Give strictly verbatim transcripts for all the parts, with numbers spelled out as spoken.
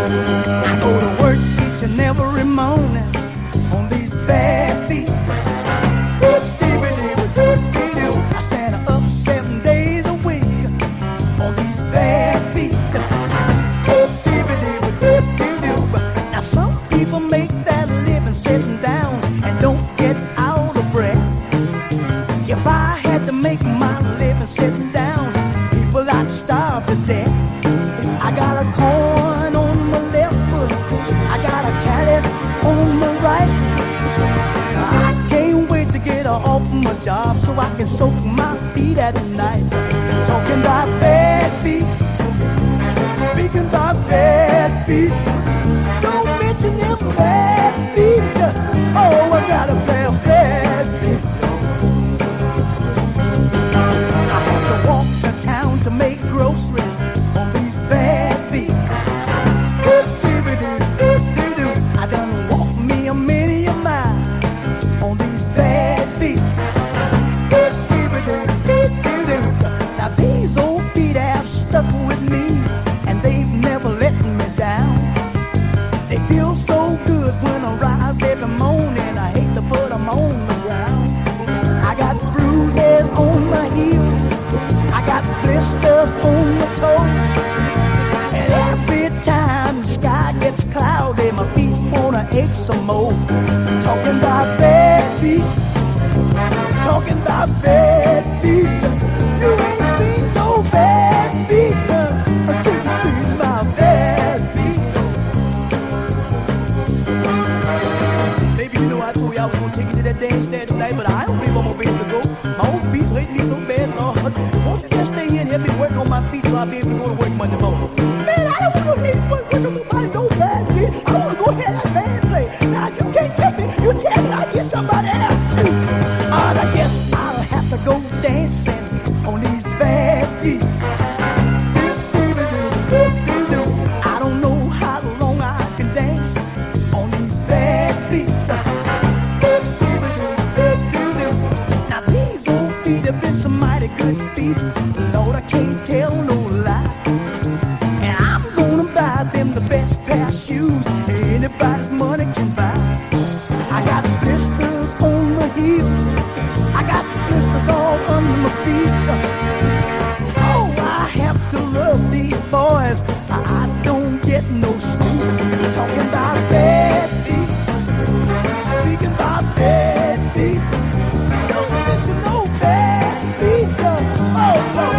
I go to work each and every morning on these bare feet. I stand up seven days a week on these bare feet. Now some people make that living sitting down and don't get out of breath. If I had to make my living sitting down, people, I'd starve to death. I got a corn on my left foot, I got a callus on my right. I can't wait to get off my job so I can soak my feet at night. Talking about bad feet, speaking about bad feet. Don't mention them bad feet. Oh, I got a pair of bad feet. I have to walk to town to make groceries on these bad feet. I done walked me a many a mile on these bad feet. Now these old feet have stuck with me and they've never let me down. They feel so good when I rise every morning. I hate to put them on the ground. I got bruises on my heels, I got blisters on my toes, and every time the sky gets cloudy, my feet wanna ache some more. Talking about bad feet, talking about bad feet. You ain't seen no bad feet uh, until you see my bad feet. Baby, you know I told you I was gonna take you to that dance stand tonight, but I don't believe I'm gonna be able to go. My old feet's hurting me so bad, Lord. Won't you just stay here and help me work on my feet so I'll be able to go to work Monday morning? Man, I don't want to hear you work with nobody's no bad feet. I want to go ahead and band play. Now, you can't tell me. You tell me I get somebody else too. Alright, I guess I'll have to go dancing on these bad feet. I don't know how long I can dance on these bad feet. Now these old feet have been some mighty good feet. Lord, I can't tell no lie. And I'm gonna buy them the best pair of shoes anybody's money can buy. I got blisters on my heels, I got blisters all under my feet. Oh, I have to rub these boys, I, I don't get no sleep. Talking about bad feet, speaking about bad feet. Don't mention no bad feet. Oh, oh.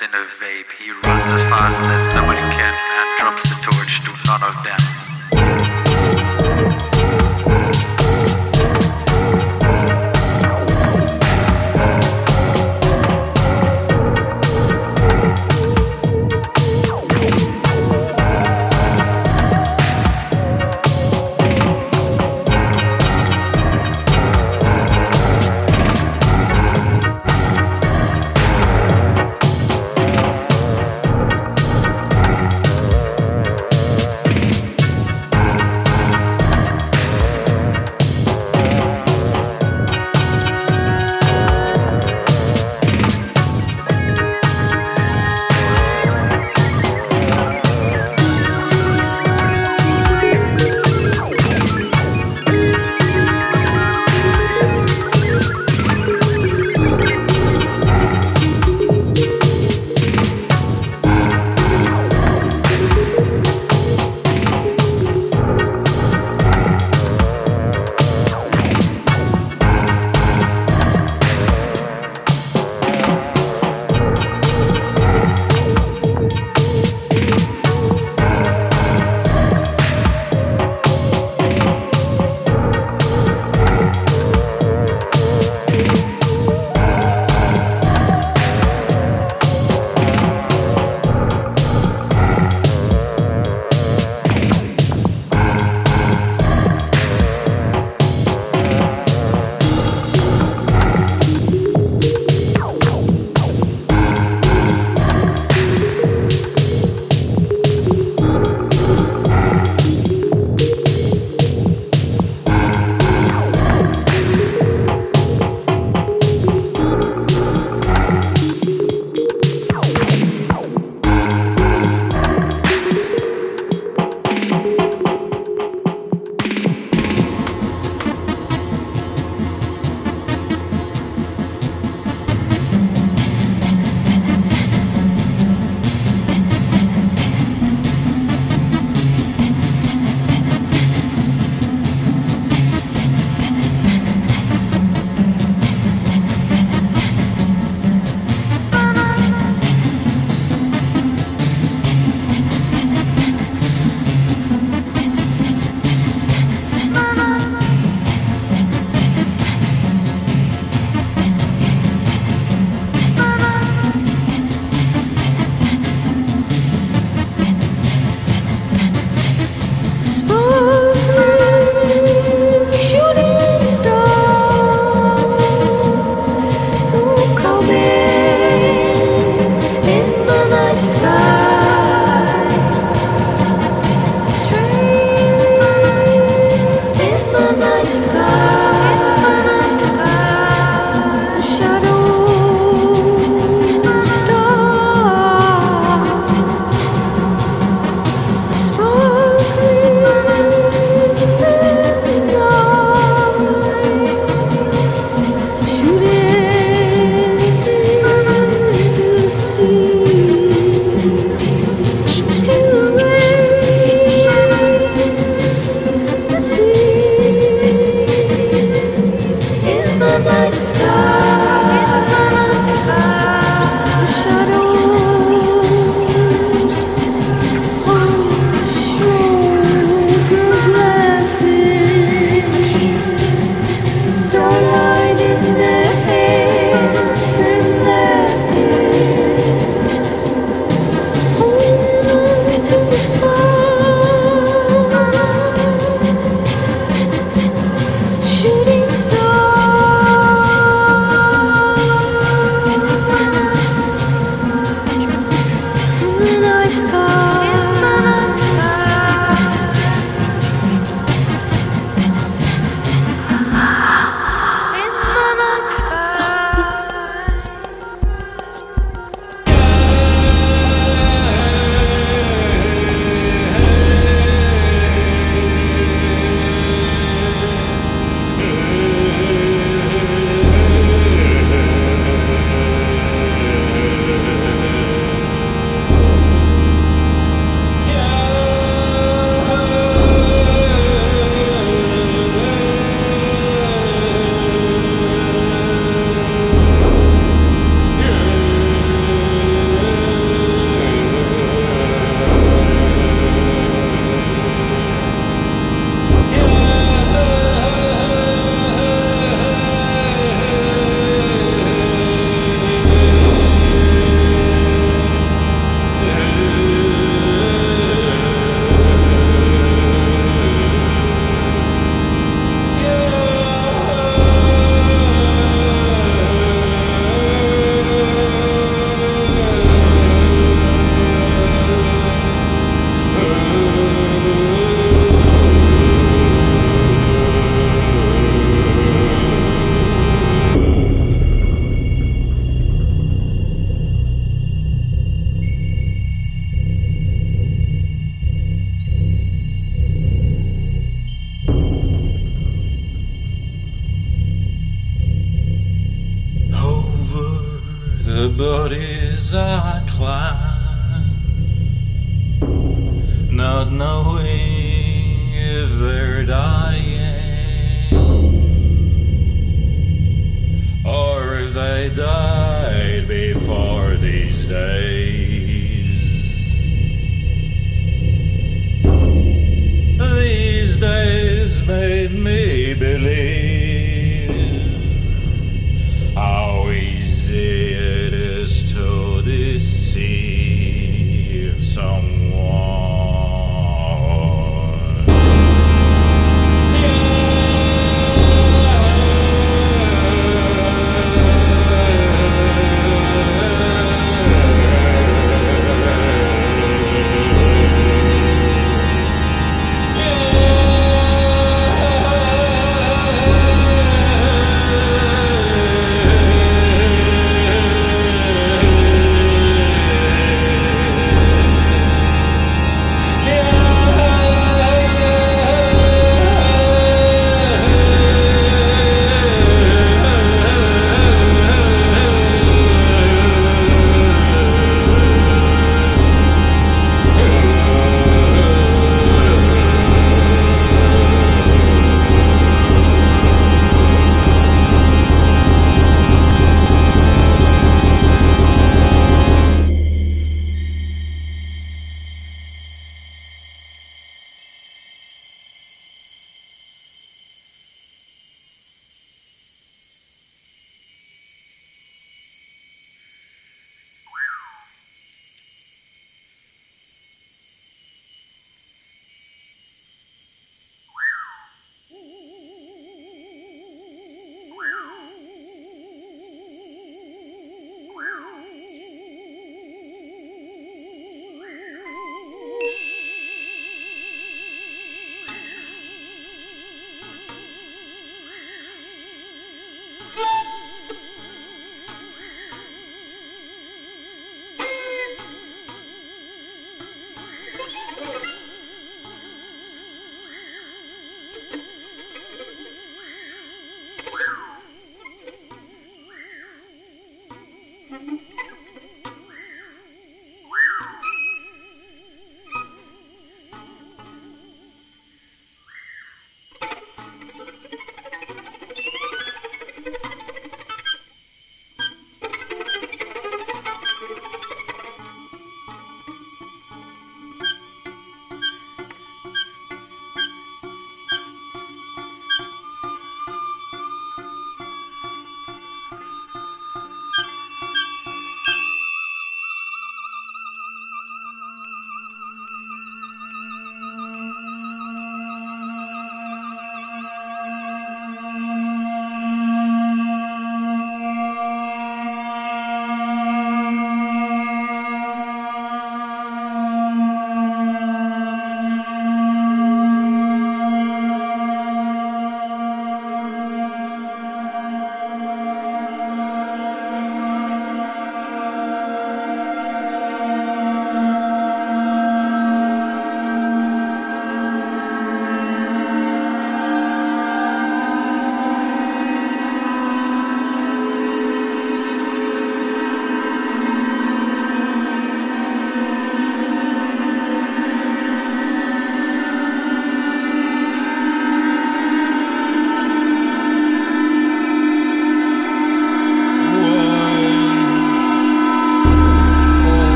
in a vape. He runs as fast as nobody can and drops the torch to none of them. The bodies I climb, not knowing if they're dying or if they died before these days. These days made me believe how easy it is to deceive someone.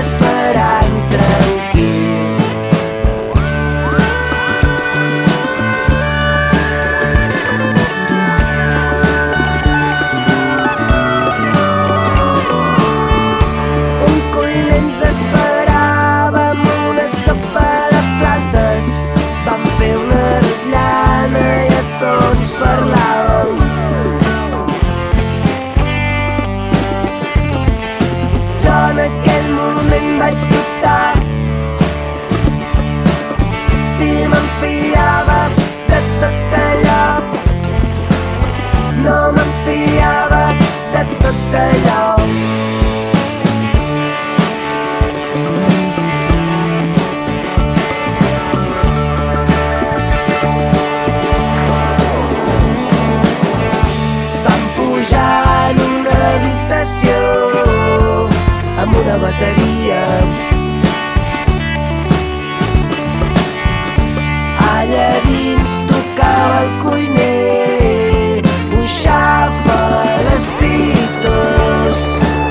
esperant tranquil. Un cuiner ens esperava amb una sopa de plantes. Vam fer una rotllana i a tots parlàvem. Jo en aquell moment vaig dubtar si me'n fiava de tot allò. No me'n fiava de tot allò. Vam pujar en una habitació amb una bateria. Allà dins tocava el cuiner un xàfec espitós.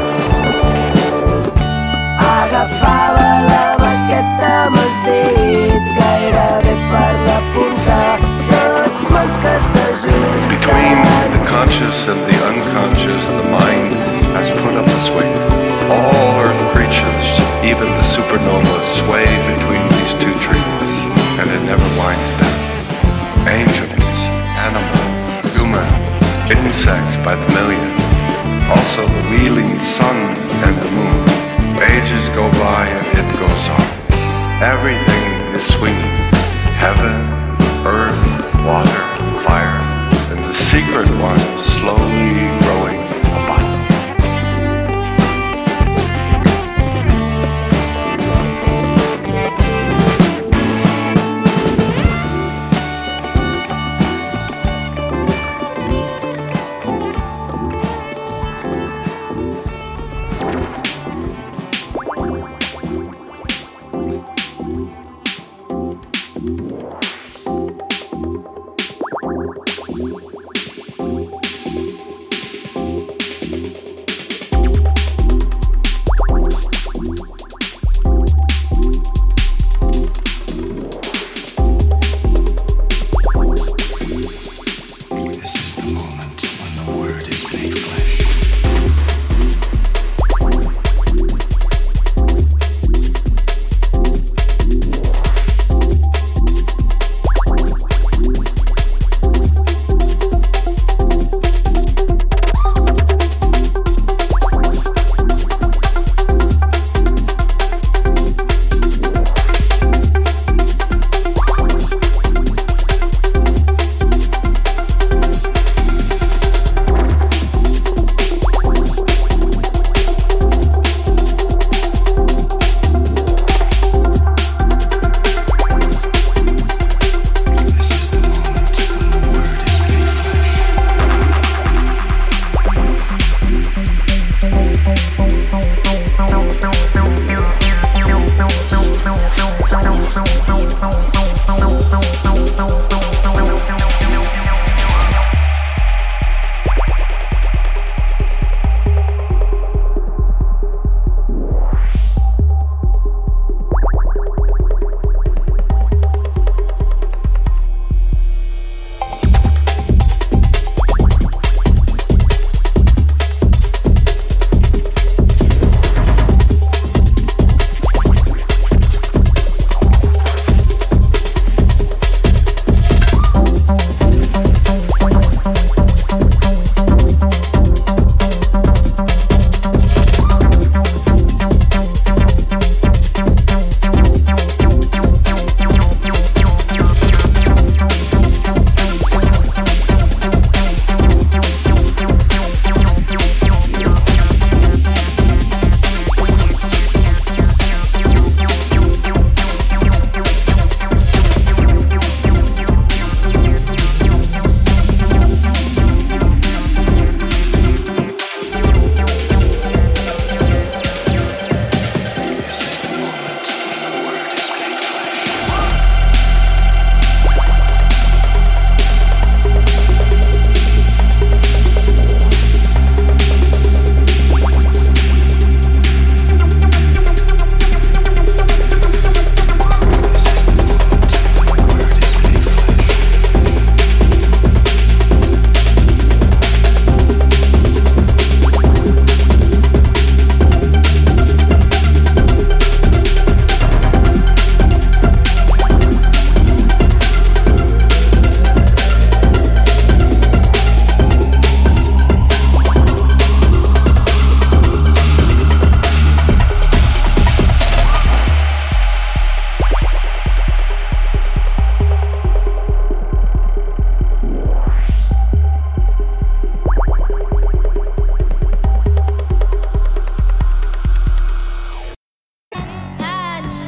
Agafava la baqueta amb els dits gairebé per la punta, dos mans que s'ajunten. Between the conscious and the unconscious, the mind has put up a swing. All earth creatures, even the supernovas, sway between these two trees, and it never winds down. Angels, animals, human, insects by the million, also the wheeling sun and the moon. Ages go by and it goes on. Everything is swinging.